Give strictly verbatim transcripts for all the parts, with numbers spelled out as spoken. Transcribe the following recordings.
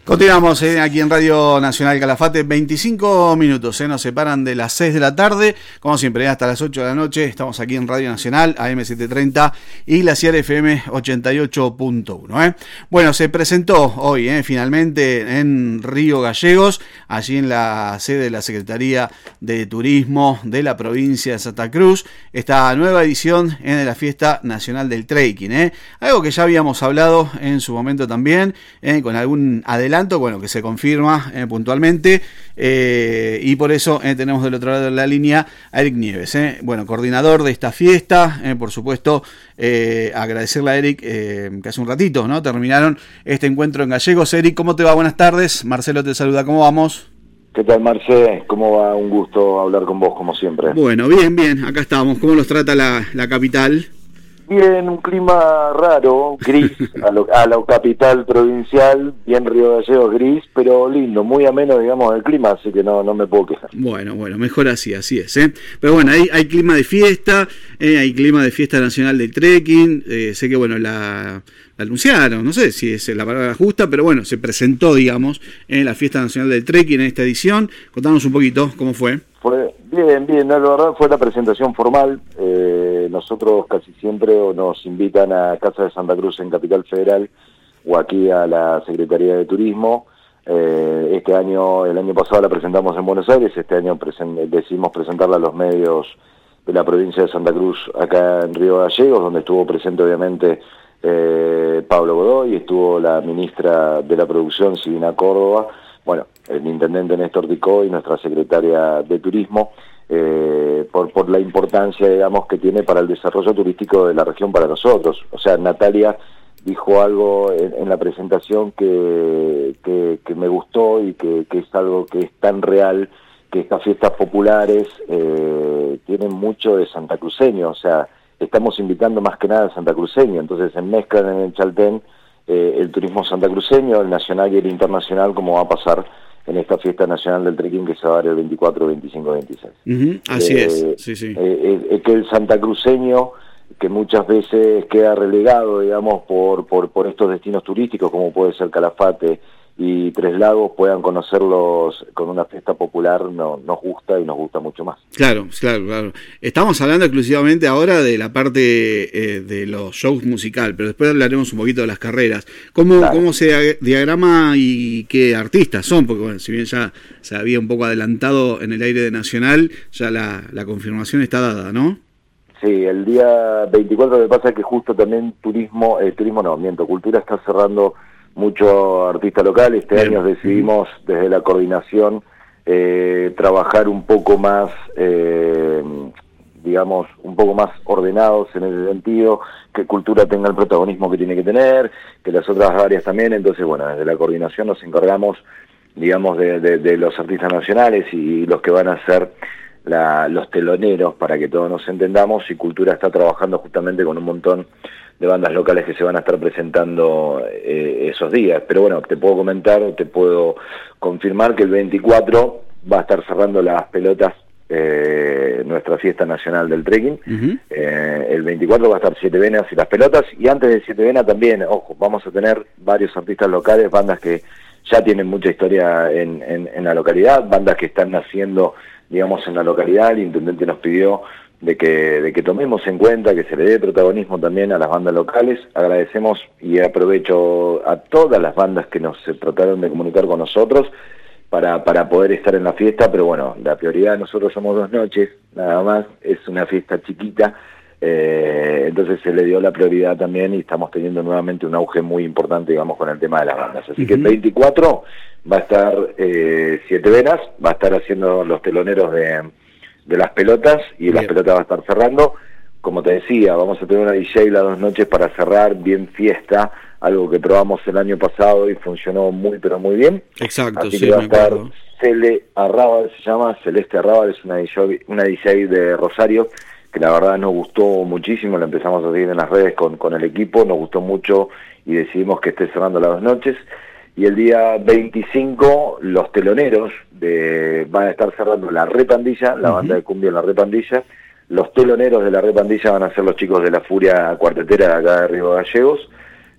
Continuamos eh, aquí en Radio Nacional Calafate, veinticinco minutos, eh, nos separan de las seis de la tarde, como siempre, eh, hasta las ocho de la noche, estamos aquí en Radio Nacional, A M setecientos treinta y Glaciar F M ochenta y ocho punto uno. Eh. Bueno, se presentó hoy, eh, finalmente, en Río Gallegos, allí en la sede de la Secretaría de Turismo de la provincia de Santa Cruz, esta nueva edición eh, de la Fiesta Nacional del Trekking, eh. algo que ya habíamos hablado en su momento también, eh, con algún adelanto, bueno, que se confirma eh, puntualmente, eh, y por eso eh, tenemos del otro lado de la línea a Eric Nieves, eh, bueno, coordinador de esta fiesta, eh, por supuesto, eh, agradecerle a Eric, eh, que hace un ratito, ¿no? Terminaron este encuentro en Gallegos. Eric, ¿cómo te va? Buenas tardes, Marcelo te saluda, ¿cómo vamos? ¿Qué tal, Marce? ¿Cómo va? Un gusto hablar con vos, como siempre. Bueno, bien, bien, acá estamos. ¿Cómo los trata la, la capital? Bien, un clima raro, gris, a, lo, a la capital provincial, bien Río Gallegos gris, pero lindo, muy ameno, digamos, el clima, así que no, no me puedo quejar. Bueno, bueno, mejor así, así es, ¿eh? Pero bueno, hay, hay clima de fiesta, eh, hay clima de fiesta nacional del trekking, eh, sé que, bueno, la, la anunciaron, no sé si es la palabra justa, pero bueno, se presentó, digamos, en la Fiesta Nacional del Trekking en esta edición. Contanos un poquito cómo fue. Fue bien, bien, no, la verdad fue la presentación formal. Eh, nosotros casi siempre nos invitan a Casa de Santa Cruz en Capital Federal o aquí a la Secretaría de Turismo. Eh, este año, el año pasado la presentamos en Buenos Aires, este año presen- decidimos presentarla a los medios de la provincia de Santa Cruz acá en Río Gallegos, donde estuvo presente obviamente eh, Pablo Godoy, estuvo la ministra de la Producción, Silvina Córdoba, bueno, el intendente Néstor Ticó y nuestra secretaria de Turismo, eh, por, por la importancia, digamos, que tiene para el desarrollo turístico de la región para nosotros. O sea, Natalia dijo algo en, en la presentación que, que, que me gustó y que, que es algo que es tan real, que estas fiestas populares eh, tienen mucho de santacruceño, o sea, estamos invitando más que nada a santacruceño, entonces se mezclan en el Chaltén Eh, el turismo santacruceño, el nacional y el internacional, como va a pasar en esta fiesta nacional del trekking que se va a dar el veinticuatro, veinticinco, veintiséis. Uh-huh, así eh, es, sí, sí. Eh, eh, que el santacruceño, que muchas veces queda relegado, digamos, por, por, por estos destinos turísticos, como puede ser Calafate y Tres Lagos, puedan conocerlos con una fiesta popular, no, nos gusta y nos gusta mucho más. Claro, claro, claro. Estamos hablando exclusivamente ahora de la parte eh, de los shows musical, pero después hablaremos un poquito de las carreras. ¿Cómo, claro. cómo se diagrama y qué artistas son? Porque bueno, si bien ya se había un poco adelantado en el aire de Nacional, ya la, la confirmación está dada, ¿no? Sí, el día veinticuatro me pasa que justo también turismo, eh, turismo no, miento, cultura está cerrando mucho artista local. Este Bien. año decidimos desde la coordinación eh, trabajar un poco más, eh, digamos, un poco más ordenados en ese sentido, que cultura tenga el protagonismo que tiene que tener, que las otras áreas también. Entonces, bueno, desde la coordinación nos encargamos, digamos, de, de, de los artistas nacionales y los que van a ser la, los teloneros, para que todos nos entendamos, y cultura está trabajando justamente con un montón de bandas locales que se van a estar presentando eh, esos días. Pero bueno, te puedo comentar, te puedo confirmar que el veinticuatro va a estar cerrando las pelotas eh, nuestra fiesta nacional del trekking. Uh-huh. eh, el veinticuatro va a estar Siete Venas y las pelotas, y antes de Siete Venas también, ojo, vamos a tener varios artistas locales, bandas que ya tienen mucha historia en, en, en la localidad, bandas que están naciendo, digamos, en la localidad. El intendente nos pidió de que, de que tomemos en cuenta, que se le dé protagonismo también a las bandas locales. Agradecemos y aprovecho a todas las bandas que nos trataron de comunicar con nosotros para, para poder estar en la fiesta, pero bueno, la prioridad, nosotros somos dos noches, nada más, es una fiesta chiquita, eh, entonces se le dio la prioridad también y estamos teniendo nuevamente un auge muy importante, digamos, con el tema de las bandas. Así uh-huh. que el veinticuatro va a estar eh, Siete Venas, va a estar haciendo los teloneros de... de las pelotas, y bien. Las pelotas va a estar cerrando. Como te decía, vamos a tener una D J las dos noches para cerrar bien fiesta, algo que probamos el año pasado y funcionó muy pero muy bien. Exacto, así sí, que va a estar acuerdo. Cele Arrábal, se llama Celeste Arrábal, es una D J, una D J de Rosario, que la verdad nos gustó muchísimo, la empezamos a seguir en las redes con, con el equipo, nos gustó mucho y decidimos que esté cerrando las dos noches. Y el día veinticinco los teloneros de, van a estar cerrando la Repandilla, la uh-huh. banda de cumbia en la Repandilla. Los teloneros de la Repandilla van a ser los chicos de la Furia Cuartetera de acá de Río Gallegos.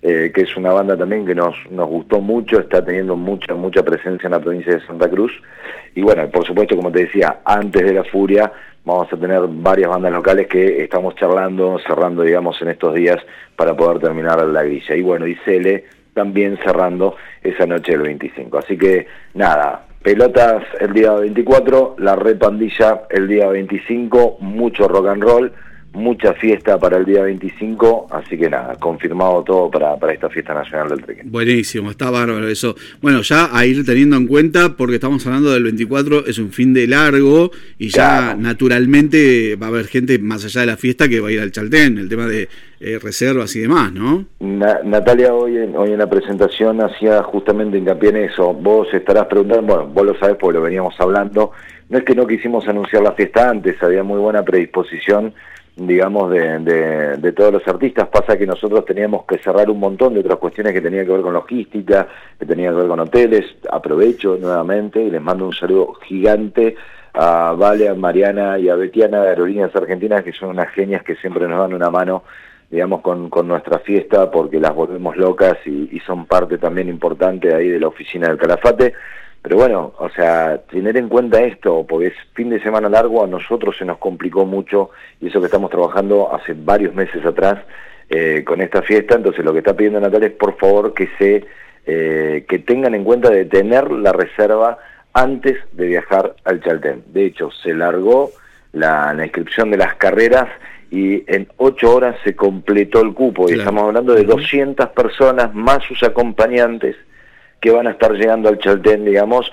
eh, que es una banda también que nos, nos gustó mucho, está teniendo mucha, mucha presencia en la provincia de Santa Cruz. Y bueno, por supuesto, como te decía, antes de La Furia, vamos a tener varias bandas locales que estamos charlando, cerrando, digamos, en estos días para poder terminar la grilla. Y bueno, y Cele también cerrando esa noche del veinticinco. Así que, nada, pelotas el día veinticuatro, la repandilla el día veinticinco, mucho rock and roll, mucha fiesta para el día veinticinco, así que nada, confirmado todo para, para esta fiesta nacional del trekking. Buenísimo, está bárbaro eso. Bueno, ya a ir teniendo en cuenta, porque estamos hablando del veinticuatro, es un fin de largo y ya claro, naturalmente va a haber gente más allá de la fiesta que va a ir al Chaltén, el tema de eh, reservas y demás, ¿no? Na- Natalia hoy en, hoy en la presentación hacía justamente hincapié en eso. Vos estarás preguntando, bueno, vos lo sabés porque lo veníamos hablando, no es que no quisimos anunciar la fiesta antes, había muy buena predisposición, digamos, de, de, de todos los artistas. Pasa que nosotros teníamos que cerrar un montón de otras cuestiones que tenían que ver con logística, que tenían que ver con hoteles. Aprovecho nuevamente y les mando un saludo gigante a Vale, a Mariana y a Betiana de Aerolíneas Argentinas, que son unas genias que siempre nos dan una mano, digamos, con, con nuestra fiesta, porque las volvemos locas y, y son parte también importante ahí de la oficina del Calafate. Pero bueno, o sea, tener en cuenta esto, porque es fin de semana largo, a nosotros se nos complicó mucho, y eso que estamos trabajando hace varios meses atrás eh, con esta fiesta. Entonces lo que está pidiendo Natalia es por favor que se eh, que tengan en cuenta de tener la reserva antes de viajar al Chaltén. De hecho, se largó la, la inscripción de las carreras y en ocho horas se completó el cupo, y claro, estamos hablando de doscientas personas más sus acompañantes que van a estar llegando al Chaltén, digamos,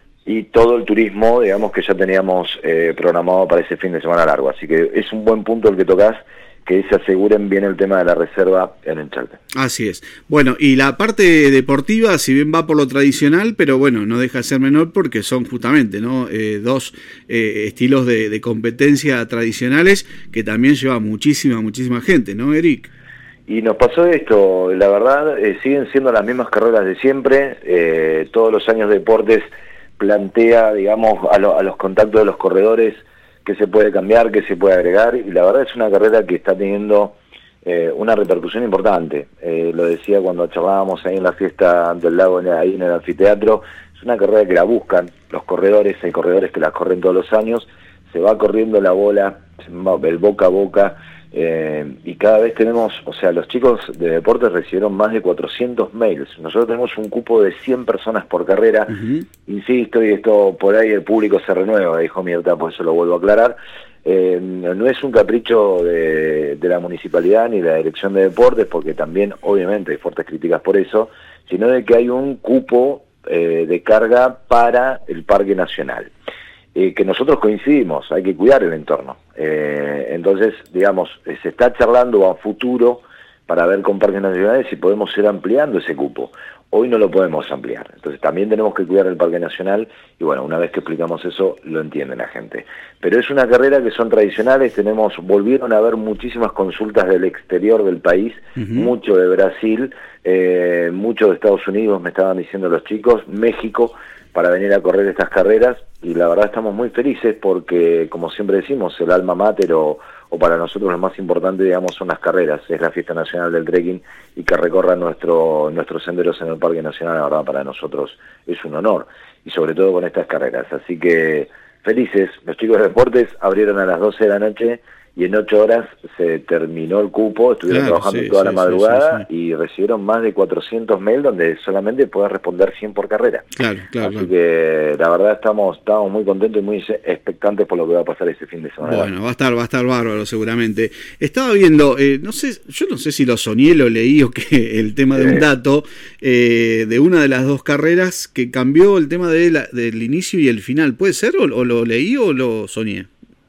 y todo el turismo, digamos, que ya teníamos eh, programado para ese fin de semana largo. Así que es un buen punto el que tocas, que se aseguren bien el tema de la reserva en el Chaltén. Así es. Bueno, y la parte deportiva, si bien va por lo tradicional, pero bueno, no deja de ser menor porque son justamente, ¿no? Eh, dos eh, estilos de, de competencia tradicionales que también lleva muchísima, muchísima gente, ¿no, Eric? Y nos pasó esto, la verdad, eh, siguen siendo las mismas carreras de siempre. Eh, todos los años Deportes plantea, digamos, a, lo, a los contactos de los corredores qué se puede cambiar, qué se puede agregar, y la verdad es una carrera que está teniendo eh, una repercusión importante. Eh, lo decía cuando charlábamos ahí en la fiesta del lago, ahí en el anfiteatro, es una carrera que la buscan los corredores, hay corredores que la corren todos los años, se va corriendo la bola, el boca a boca, Eh, y cada vez tenemos, o sea, los chicos de deportes recibieron más de cuatrocientos mails. Nosotros tenemos un cupo de cien personas por carrera, uh-huh. Insisto, y esto por ahí el público se renueva, dijo Mirta, por eso lo vuelvo a aclarar. Eh, no es un capricho de, de la municipalidad ni de la dirección de deportes, porque también obviamente hay fuertes críticas por eso, sino de que hay un cupo eh, de carga para el Parque Nacional. Eh, que nosotros coincidimos, hay que cuidar el entorno. Eh, entonces, digamos, eh, se está charlando a futuro para ver con parques nacionales si podemos ir ampliando ese cupo. Hoy no lo podemos ampliar, entonces también tenemos que cuidar el Parque Nacional, y bueno, una vez que explicamos eso, lo entiende la gente. Pero es una carrera que son tradicionales, tenemos, volvieron a haber muchísimas consultas del exterior del país, uh-huh. Mucho de Brasil, eh, mucho de Estados Unidos, me estaban diciendo los chicos, México, para venir a correr estas carreras, y la verdad estamos muy felices porque, como siempre decimos, el alma mater o, o para nosotros lo más importante, digamos, son las carreras, es la fiesta nacional del trekking, y que recorran nuestro, nuestros senderos en el Parque Nacional, la verdad para nosotros es un honor, y sobre todo con estas carreras. Así que felices, los chicos de deportes abrieron a las doce de la noche, y en ocho horas se terminó el cupo, estuvieron claro, trabajando sí, toda sí, la madrugada, sí, sí, sí. Y recibieron más de cuatrocientos mails donde solamente puedes responder cien por carrera. Claro, claro. Así claro. que la verdad estamos, estamos muy contentos y muy expectantes por lo que va a pasar ese fin de semana. Bueno, va a estar, va a estar bárbaro seguramente. Estaba viendo, eh, no sé, yo no sé si lo soñé, lo leí o que el tema de un dato eh, de una de las dos carreras que cambió el tema de la, del inicio y el final. ¿Puede ser? ¿O, o lo leí o lo soñé?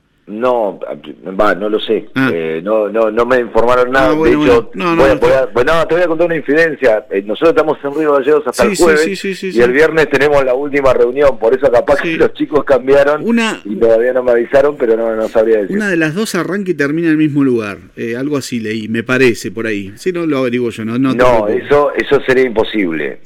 No, va, no lo sé. Ah. Eh, no, no, no me informaron nada. Ah, bueno, de hecho, bueno. No, voy no, a, voy a, bueno, no, te voy a contar una infidencia. Eh, nosotros estamos en Río Gallegos hasta sí, el jueves, sí, sí, sí, sí, y el viernes tenemos la última reunión. Por eso capaz sí. que los chicos cambiaron una, y todavía no me avisaron, pero no, no sabría decir. Una de las dos arranca y termina en el mismo lugar. Eh, algo así leí, me parece, por ahí. Si no, lo averiguo yo. No, no, no eso, eso sería imposible,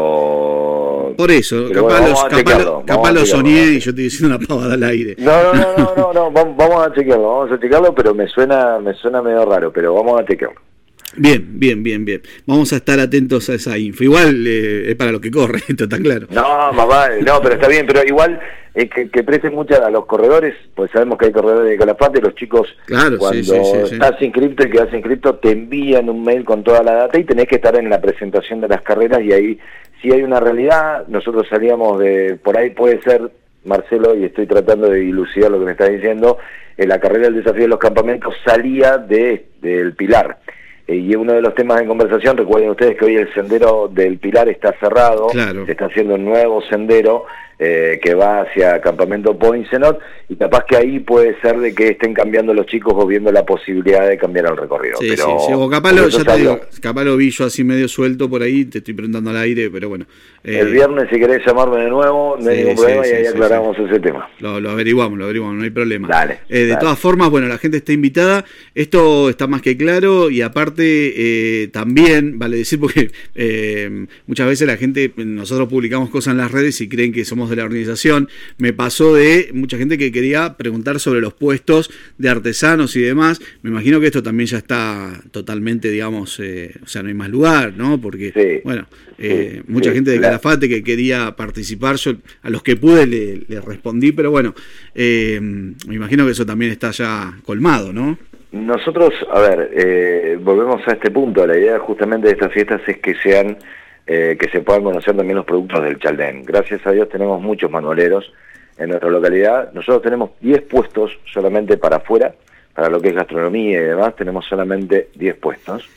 pero... Por eso, pero capaz, bueno, los, capaz, lo, capaz lo soñé y yo estoy diciendo una pavada al aire. No, no, no, no, no, no, vamos a chequearlo, vamos a chequearlo, pero me suena, me suena medio raro, pero vamos a chequearlo. Bien, bien, bien, bien. Vamos a estar atentos a esa info. Igual eh, es para lo que corre, esto está claro. No, mamá, no, pero está bien, pero igual eh, que, que presten mucha a los corredores, pues sabemos que hay corredores de Calafate, los chicos claro, cuando sí, sí, sí, estás sí. inscripto y quedas inscripto te envían un mail con toda la data y tenés que estar en la presentación de las carreras y ahí si hay una realidad, nosotros salíamos de, por ahí puede ser, Marcelo, y estoy tratando de dilucidar lo que me está diciendo, en la carrera del desafío de los campamentos salía de del Pilar. Y uno de los temas de conversación, recuerden ustedes que hoy el sendero del Pilar está cerrado, claro. Se está haciendo un nuevo sendero eh, que va hacia Campamento Poincenot, y capaz que ahí puede ser de que estén cambiando los chicos o viendo la posibilidad de cambiar el recorrido. Sí, pero sí, sí, o capaz lo, ya te digo, capaz lo vi yo así medio suelto por ahí, te estoy preguntando al aire, pero bueno. Eh, el viernes si querés llamarme de nuevo, no hay sí, ningún problema sí, y ahí sí, aclaramos sí. ese tema. Lo, lo averiguamos, lo averiguamos, no hay problema. Dale. Eh, de dale. todas formas, bueno, la gente está invitada, esto está más que claro y aparte eh, también, vale decir, porque eh, muchas veces la gente, nosotros publicamos cosas en las redes y creen que somos de la organización, me pasó de mucha gente que quería preguntar sobre los puestos de artesanos y demás, me imagino que esto también ya está totalmente, digamos, eh, o sea, no hay más lugar, ¿no? Porque, sí, bueno, eh, sí, mucha sí, gente de claro. Calafate que quería participar, yo a los que pude le, le respondí, pero bueno, eh, me imagino que eso también está ya colmado, ¿no? Nosotros, a ver, eh, volvemos a este punto, la idea justamente de estas fiestas es que sean, eh, que se puedan conocer también los productos del Chaltén. Gracias a Dios tenemos muchos manualeros en nuestra localidad, nosotros tenemos diez puestos solamente para afuera, para lo que es gastronomía y demás, tenemos solamente diez puestos.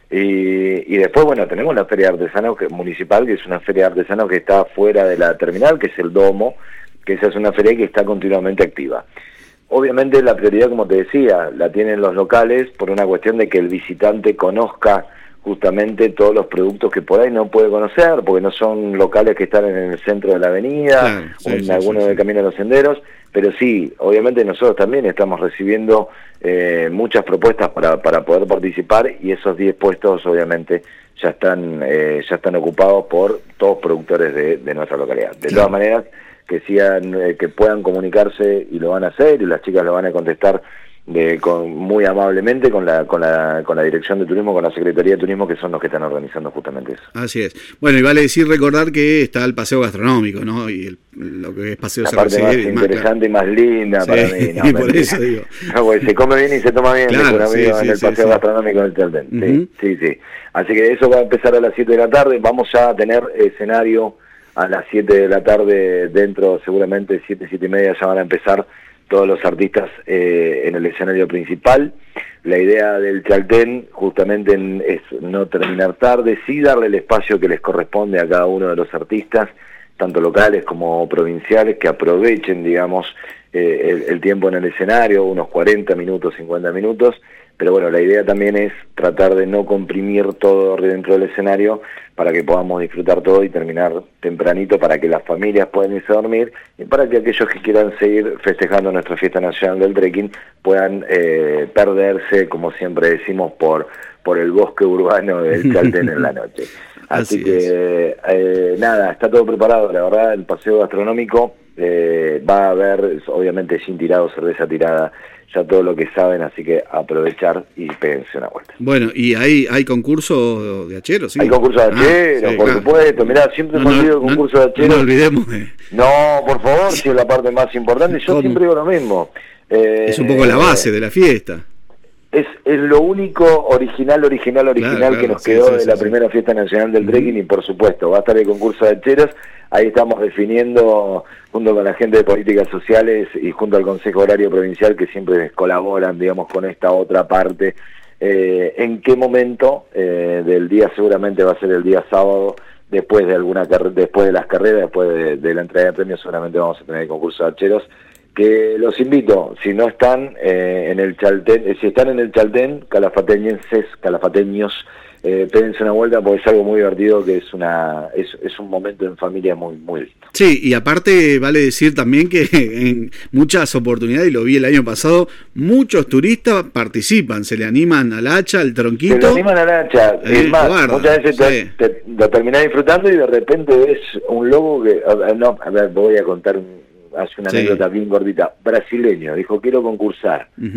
Y, y después, bueno, tenemos la Feria de Artesanos Municipal, que es una feria de artesanos que está fuera de la terminal, que es el Domo, que esa es una feria que está continuamente activa. Obviamente la prioridad, como te decía, la tienen los locales por una cuestión de que el visitante conozca justamente todos los productos que por ahí no puede conocer, porque no son locales que están en el centro de la avenida, claro, sí, o en sí, alguno sí, del sí. Camino de los Senderos, pero sí, obviamente nosotros también estamos recibiendo eh, muchas propuestas para, para poder participar y esos diez puestos obviamente ya están eh, ya están ocupados por todos productores de, de nuestra localidad. De claro. todas maneras, que sigan, eh, que puedan comunicarse y lo van a hacer y las chicas lo van a contestar de, con, muy amablemente con la, con la con la Dirección de Turismo, con la Secretaría de Turismo, que son los que están organizando justamente eso. Así es. Bueno, y vale decir, recordar que está el paseo gastronómico, ¿no? Y el, lo que es paseo la parte más interesante y más linda sí, para mí. No, y por eso digo. No, pues, se come bien y se toma bien, claro, un amigo sí, sí, en el sí, paseo sí, gastronómico del Chaltén. Uh-huh. Sí, sí, sí. Así que eso va a empezar a las siete de la tarde. Vamos ya a tener escenario a las siete de la tarde, dentro seguramente siete, siete y media ya van a empezar todos los artistas eh, en el escenario principal. La idea del Chaltén justamente en, es no terminar tarde, sí darle el espacio que les corresponde a cada uno de los artistas, tanto locales como provinciales, que aprovechen, digamos, eh, el, el tiempo en el escenario, unos cuarenta minutos, cincuenta minutos, pero bueno, la idea también es tratar de no comprimir todo dentro del escenario para que podamos disfrutar todo y terminar tempranito para que las familias puedan irse a dormir y para que aquellos que quieran seguir festejando nuestra fiesta nacional del trekking puedan eh, perderse, como siempre decimos, por, por el bosque urbano del Chaltén en la noche. Así, Así que, eh, nada, está todo preparado, la verdad, el paseo gastronómico eh, va a haber, obviamente, gin tirado, cerveza tirada, ya todo lo que saben, así que aprovechar y péguense una vuelta. Bueno, y hay hay concurso de hacheros, ¿sí? Hay concurso de hacheros, ah, sí, por claro. supuesto. Mirá, siempre no, me olvido no, el concurso no, de hacheros. No nos olvidemos de... No, por favor, si es la parte más importante. Yo ¿Cómo? siempre digo lo mismo. Eh, es un poco la base de la fiesta. Es, es lo único original, original, original claro, claro, que nos quedó sí, sí, de la sí, primera sí. fiesta nacional del uh-huh. trekking y por supuesto va a estar el concurso de hacheros. Ahí estamos definiendo, junto con la gente de políticas sociales y junto al Consejo Horario Provincial, que siempre colaboran, digamos, con esta otra parte, eh, en qué momento eh, del día, seguramente va a ser el día sábado, después de alguna después de las carreras, después de, de la entrega de premios, seguramente vamos a tener el concurso de hacheros, que los invito, si no están eh, en el Chaltén, eh, si están en el Chaltén, calafateñenses, calafateños, eh, pédense una vuelta porque es algo muy divertido, que es una es, es un momento en familia muy muy lindo. Sí, y aparte vale decir también que en muchas oportunidades, y lo vi el año pasado, muchos turistas participan, se le animan al hacha, al tronquito. Se le animan al hacha, eh, es más, guarda, muchas veces sí. te, te, lo terminás disfrutando y de repente ves un lobo que, no, a ver, voy a contar un hace una sí. anécdota bien gordita, brasileño, dijo quiero concursar, uh-huh.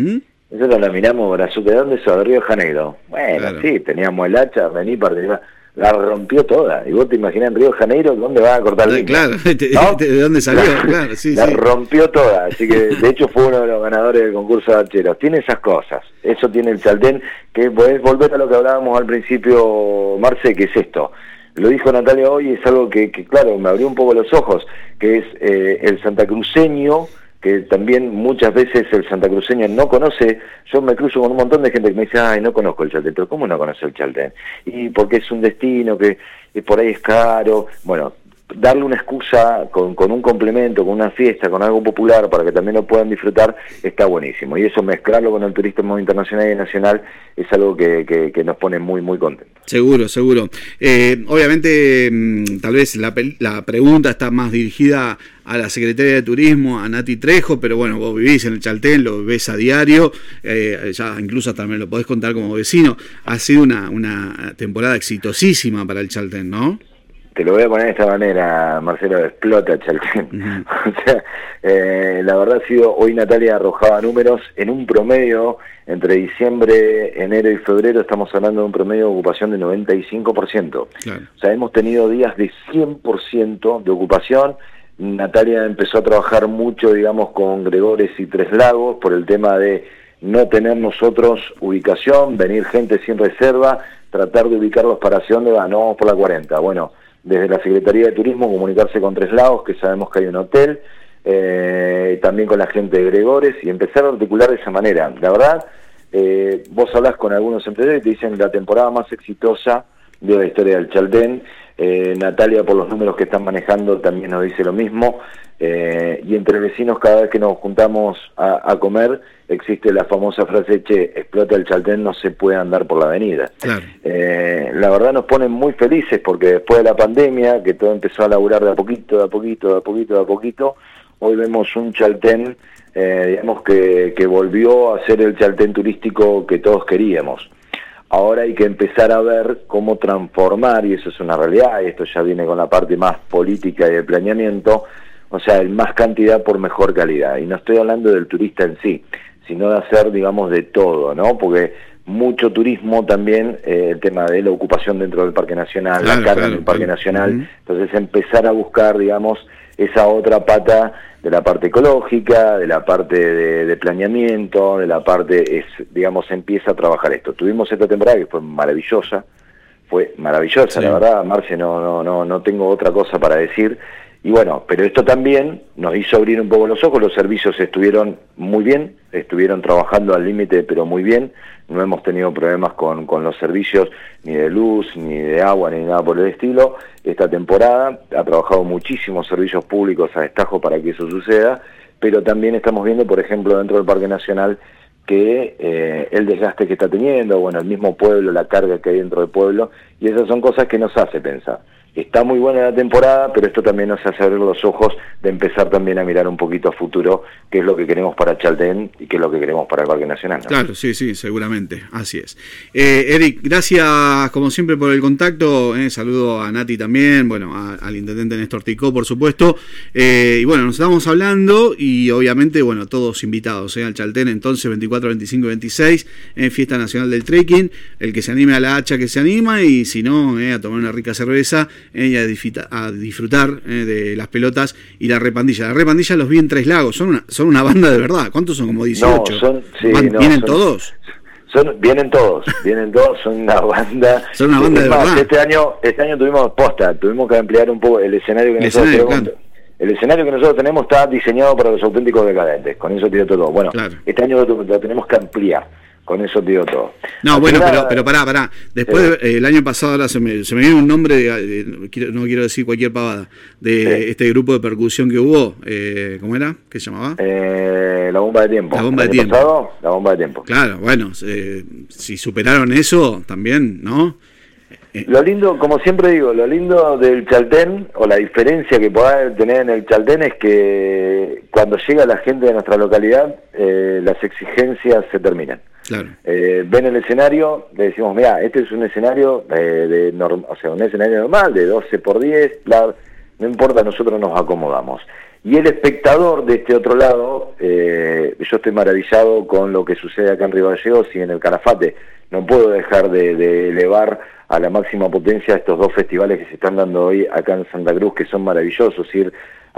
Nosotros la miramos, Brazuca, ¿de dónde sos? De Río de Janeiro. Bueno, claro. Sí, teníamos el hacha, vení, participar. La rompió toda. Y vos te imaginás en Río de Janeiro, ¿dónde va a cortar el Claro, ¿no? ¿De dónde salió? La, claro, sí, la sí. rompió toda. Así que, de hecho, fue uno de los ganadores del concurso de archeros. Tiene esas cosas. Eso tiene el Chaltén, que podés volver a lo que hablábamos al principio, Marce, que es esto. Lo dijo Natalia hoy, es algo que, que claro, me abrió un poco los ojos, que es eh, el santacruceño, que también muchas veces el santacruceño no conoce. Yo me cruzo con un montón de gente que me dice, ay, no conozco el Chaltén, pero ¿cómo no conoce el Chaltén? Y porque es un destino que, que por ahí es caro. Bueno, darle una excusa con, con un complemento, con una fiesta, con algo popular para que también lo puedan disfrutar, está buenísimo. Y eso, mezclarlo con el turismo internacional y nacional, es algo que, que, que nos pone muy, muy contentos. Seguro, seguro. Eh, obviamente, tal vez la, la pregunta está más dirigida a la Secretaría de Turismo, a Nati Trejo, pero bueno, vos vivís en el Chaltén, lo ves a diario, eh, ya incluso también lo podés contar como vecino. Ha sido una, una temporada exitosísima para el Chaltén, ¿no? Te lo voy a poner de esta manera, Marcelo, explota Chaltén. Uh-huh. O sea, eh, la verdad ha sido, hoy Natalia arrojaba números, en un promedio, entre diciembre, enero y febrero, estamos hablando de un promedio de ocupación de noventa y cinco por ciento. Claro. O sea, hemos tenido días de cien por ciento de ocupación. Natalia empezó a trabajar mucho, digamos, con Gregores y Tres Lagos, por el tema de no tener nosotros ubicación, venir gente sin reserva, tratar de ubicarlos para hacia dónde va, no vamos por la cuarenta. Bueno, desde la Secretaría de Turismo comunicarse con Tres Lagos, que sabemos que hay un hotel, eh, también con la gente de Gregores, y empezar a articular de esa manera. La verdad, eh, vos hablas con algunos empresarios y te dicen la temporada más exitosa de la historia del Chaltén. eh, Natalia, por los números que están manejando, también nos dice lo mismo, eh, y entre vecinos, cada vez que nos juntamos a, a comer, existe la famosa frase, che, explota el Chaltén, no se puede andar por la avenida. Claro. Eh, la verdad nos ponen muy felices, porque después de la pandemia, que todo empezó a laburar de a poquito, de a poquito, de a poquito, de a poquito, hoy vemos un Chaltén, eh, digamos, que, que volvió a ser el Chaltén turístico que todos queríamos. Ahora hay que empezar a ver cómo transformar, y eso es una realidad, y esto ya viene con la parte más política y de planeamiento, o sea, el más cantidad por mejor calidad. Y no estoy hablando del turista en sí, sino de hacer, digamos, de todo, ¿no? Porque mucho turismo también, eh, el tema de la ocupación dentro del Parque Nacional, claro, la carga claro, en el Parque claro. Nacional, uh-huh. Entonces empezar a buscar, digamos, esa otra pata de la parte ecológica, de la parte de, de planeamiento, de la parte, es, digamos, empieza a trabajar esto. Tuvimos esta temporada que fue maravillosa, fue maravillosa, sí. La verdad, Marce, no, no, no, no tengo otra cosa para decir. Y bueno, pero esto también nos hizo abrir un poco los ojos, los servicios estuvieron muy bien, estuvieron trabajando al límite, pero muy bien, no hemos tenido problemas con, con los servicios, ni de luz, ni de agua, ni nada por el estilo. Esta temporada ha trabajado muchísimos servicios públicos a destajo para que eso suceda, pero también estamos viendo, por ejemplo, dentro del Parque Nacional, que eh, el desgaste que está teniendo, bueno, el mismo pueblo, la carga que hay dentro del pueblo, y esas son cosas que nos hace pensar. Está muy buena la temporada, pero esto también nos hace abrir los ojos de empezar también a mirar un poquito a futuro, qué es lo que queremos para Chaltén y qué es lo que queremos para el Parque Nacional, ¿no? Claro, sí, sí, seguramente, así es. Eh, Eric, gracias como siempre por el contacto, eh, saludo a Nati también, bueno, a, al intendente Néstor Ticó, por supuesto, eh, y bueno, nos estamos hablando y obviamente, bueno, todos invitados eh, al Chaltén, entonces veinticuatro, veinticinco y veintiséis, eh, Fiesta Nacional del Trekking, el que se anime a la hacha que se anima, y si no, eh, a tomar una rica cerveza, y a disfrutar, a disfrutar eh, de las pelotas y la repandilla. La repandilla los vi en Tres Lagos, son una, son una banda de verdad. ¿Cuántos son? Como dieciocho. No, son, sí, Van, no, ¿Vienen son, todos? Son, vienen todos, vienen todos, son una banda. Son una banda de más, verdad. Este año, este año tuvimos posta, tuvimos que ampliar un poco el escenario que el nosotros escenario, tenemos. claro. El escenario que nosotros tenemos está diseñado para los auténticos decadentes, con eso te digo todo. Bueno, claro. Este año lo, lo tenemos que ampliar. Con eso te digo todo. No, Al bueno, final, pero, pero pará, pará. Después, sí. eh, el año pasado, ahora se me, se me viene un nombre, de, de, no quiero decir cualquier pavada, de sí. este grupo de percusión que hubo, eh, ¿cómo era? ¿Qué se llamaba? Eh, la bomba de tiempo. La bomba el de tiempo. Pasado, la bomba de tiempo. Claro, bueno, eh, si superaron eso, también, ¿no? Eh. Lo lindo, como siempre digo, lo lindo del Chaltén, o la diferencia que pueda tener en el Chaltén, es que cuando llega la gente de nuestra localidad, eh, las exigencias se terminan. Claro. Eh, ven el escenario, le decimos, mira, este es un escenario eh, de norm o sea, un escenario normal de doce por diez, bla, no importa, nosotros nos acomodamos. Y el espectador de este otro lado, eh, yo estoy maravillado con lo que sucede acá en Río Gallegos y en el Calafate. No puedo dejar de, de elevar a la máxima potencia estos dos festivales que se están dando hoy acá en Santa Cruz, que son maravillosos, ir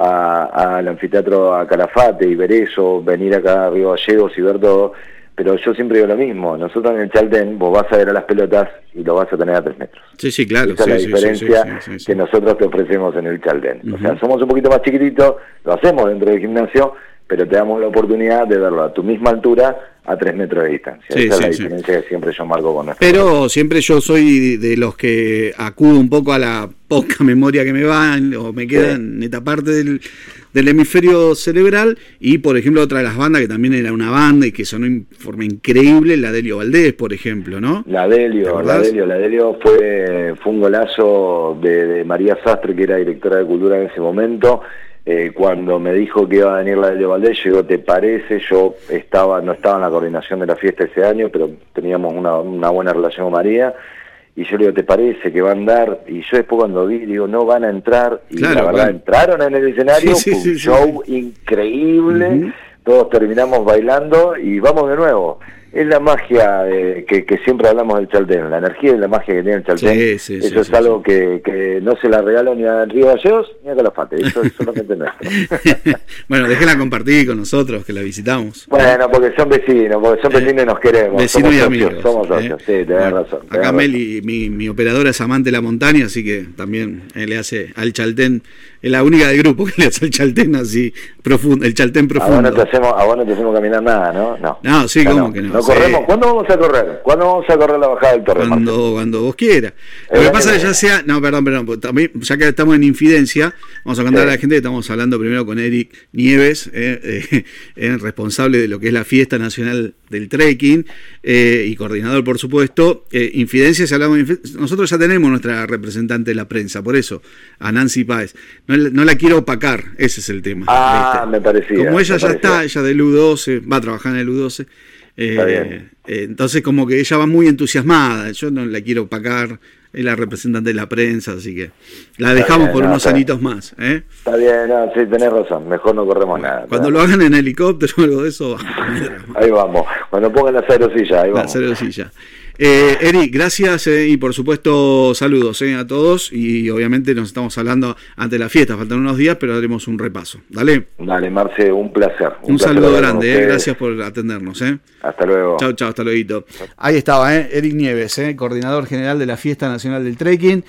al anfiteatro a Calafate y ver eso, venir acá a Río Gallegos y ver todo. Pero yo siempre digo lo mismo, nosotros en el Chaltén vos vas a ver a las pelotas y lo vas a tener a tres metros. Sí, sí, claro. Esa sí, es la sí, diferencia sí, sí, sí, sí. que nosotros te ofrecemos en el Chaltén. Uh-huh. O sea, somos un poquito más chiquititos, lo hacemos dentro del gimnasio, pero te damos la oportunidad de verlo a tu misma altura a tres metros de distancia. Sí, Esa sí, es la sí. diferencia que siempre yo marco con nuestro. Pero siempre yo soy de los que acudo un poco a la poca memoria que me van o me queda en esta parte del, del hemisferio cerebral. Y por ejemplo otra de las bandas que también era una banda y que sonó de forma increíble, la Delio Valdés, por ejemplo, ¿no? La Delio, la Delio, la Delio fue, fue un golazo de, de María Sastre, que era directora de Cultura en ese momento. Eh, cuando me dijo que iba a venir la Delio Valdés, yo digo, ¿te parece? Yo estaba no estaba en la coordinación de la fiesta ese año, pero teníamos una, una buena relación con María, y yo le digo, ¿te parece que va a andar? Y yo después cuando vi, digo, no van a entrar, y claro, la verdad, bueno. entraron en el escenario, sí, sí, fue un sí, show sí. increíble, Uh-huh. Todos terminamos bailando, y vamos de nuevo. Es la magia eh, que, que siempre hablamos del Chaltén, la energía y la magia que tiene el Chaltén. Sí, sí, eso sí, es sí, algo sí. Que, que no se la regalo ni a Río Gallegos ni a Calafate, eso es solamente nuestro. Bueno, déjela compartir con nosotros, que la visitamos. Bueno, porque son vecinos, porque son vecinos y nos queremos. Vecinos y somos amigos. socios, somos socios, ¿eh? sí, tenés Bueno, razón. tenés acá razón. Meli, mi, mi operadora es amante de la montaña, así que también eh, le hace al Chaltén, es la única del grupo que le hace al Chaltén así profundo, el Chaltén A vos, profundo. no te hacemos, a vos no te hacemos caminar nada, ¿no? No, No, sí, Ya ¿cómo no. que no? ¿No Sí. corremos? ¿Cuándo vamos a correr? ¿Cuándo vamos a correr la bajada del Torre, Marcelo? Cuando, cuando vos quieras. Lo El que año pasa es que que ya sea, no, perdón, perdón, porque también, ya que estamos en infidencia, vamos a contar Sí. a la gente que estamos hablando primero con Eric Nieves, eh, eh, eh, responsable de lo que es la Fiesta Nacional del Trekking eh, y coordinador, por supuesto. Eh, infidencia, si hablamos de infidencia, nosotros ya tenemos nuestra representante de la prensa, por eso, a Nancy Páez. No, no la quiero opacar, ese es el tema. Ah, ¿viste? me parecía. Como ella me ya parecía. está, ella del U doce, va a trabajar en el U doce. Eh, Está bien. eh, entonces como que ella va muy entusiasmada, yo no la quiero opacar, es la representante de la prensa, así que la dejamos bien, por no, unos está añitos más, ¿eh? Está bien, no, sí, tenés razón, mejor no corremos nada. Cuando lo hagan en helicóptero o algo de eso, Ahí vamos, cuando pongan las aerosillas, ahí la vamos. cervecilla. Eh, Eric, gracias eh, y por supuesto saludos eh, a todos y obviamente nos estamos hablando ante la fiesta, faltan unos días, pero haremos un repaso. Dale, Dale, Marce, un placer. un, placer saludo hablar con grande, eh, ustedes. gracias por atendernos. Eh. Hasta luego. Chao, chao, hasta luego. Ahí estaba, eh, Eric Nieves, eh, coordinador general de la Fiesta Nacional del Trekking.